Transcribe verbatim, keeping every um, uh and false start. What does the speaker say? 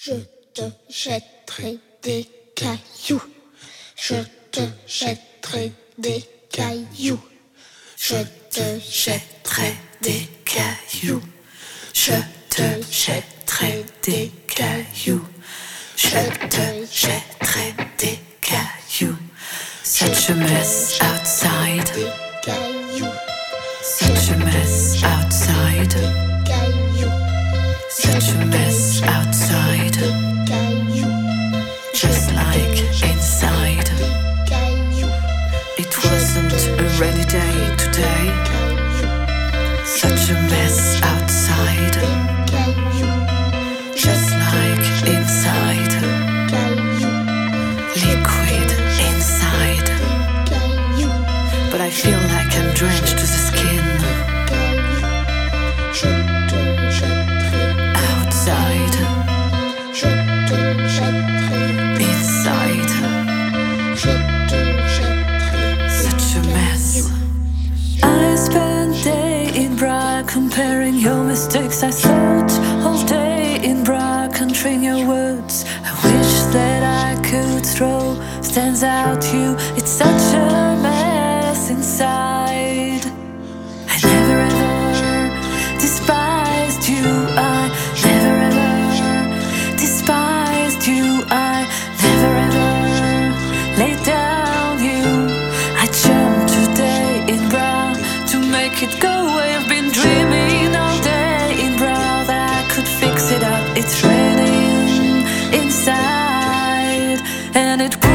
Je te jetterai des cailloux. Je te jetterai des cailloux. Je te jetterai des cailloux. Je te jetterai des cailloux. Je te jetterai des cailloux. Such a mess outside. Des cailloux. Such a mess outside. Cailloux. Such a mess outside. Cailloux. Just like inside. Cailloux. It wasn't a rainy day today. Such a mess outside. Just like inside. Liquid inside. But I feel like I'm drenched to the skin. Outside. Inside. Such a mess. I spent day in Prague comparing your mistakes. I thought all day in Prague, countering your words. I wish that I could throw stands out you. It's such a mess inside. I never ever despised you. I never ever despised you. I never ever laid down you. I jumped today in brown to make it go away. I've been dreaming all day in brown that I could fix it up. It's raining inside and it